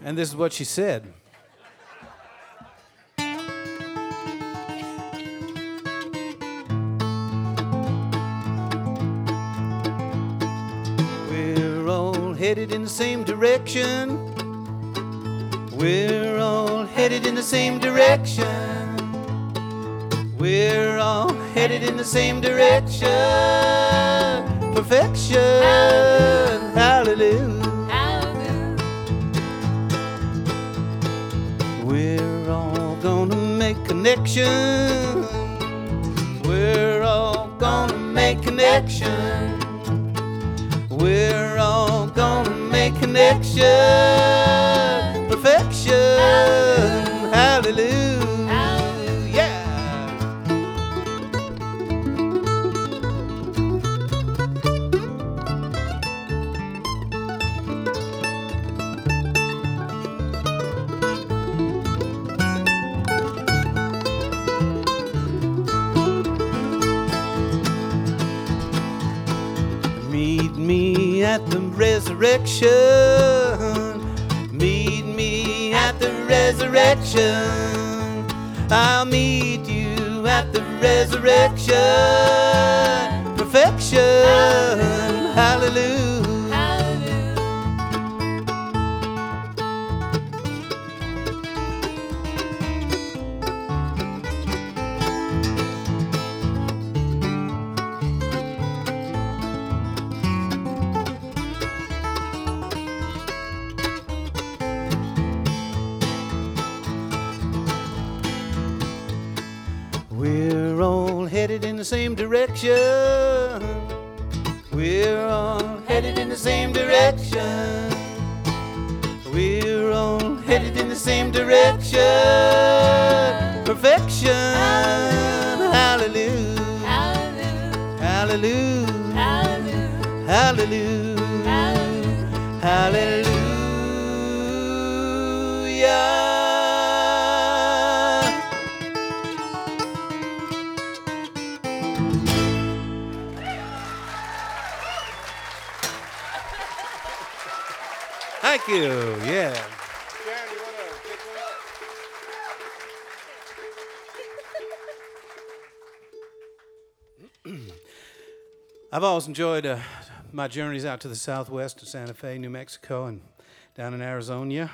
And this is what she said. We're all headed in the same direction. We're all headed in the same direction. We're all headed in the same direction. Perfection. Hallelujah. Hallelujah. We're all gonna make connection. We're all gonna make connection. We're all gonna make connection. Perfection. Hallelujah. Meet me at the resurrection. Meet me at the resurrection. I'll meet you at the resurrection. Perfection. Hallelujah. We're all headed in the same direction. We're all headed in the same direction. We're all headed in the same direction. Perfection. Hallelujah. Hallelujah. Hallelujah. Hallelujah. Hallelujah. Thank you. Yeah. Sharon, you want to pick one? I've always enjoyed my journeys out to the southwest to Santa Fe, New Mexico, and down in Arizona.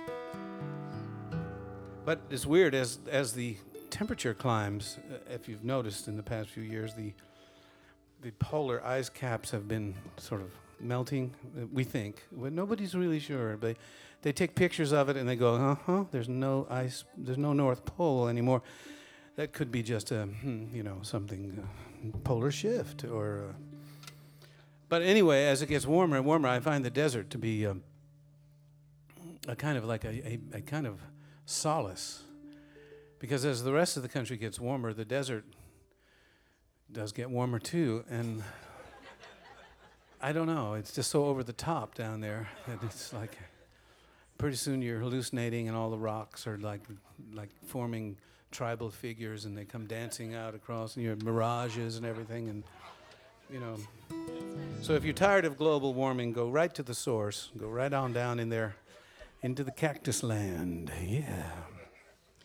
But it's weird as the temperature climbs. If you've noticed in the past few years, the polar ice caps have been sort of melting. We think, well, nobody's really sure, but they take pictures of it and they go, there's no ice, there's no North Pole anymore. That could be just a, something polar shift or. But anyway, as it gets warmer and warmer, I find the desert to be a kind of like a kind of solace, because as the rest of the country gets warmer, the desert does get warmer too, and I don't know, it's just so over the top down there that it's like pretty soon you're hallucinating and all the rocks are like forming tribal figures and they come dancing out across and you have mirages and everything, and so if you're tired of global warming, go right to the source, go right on down in there into the cactus land. Yeah.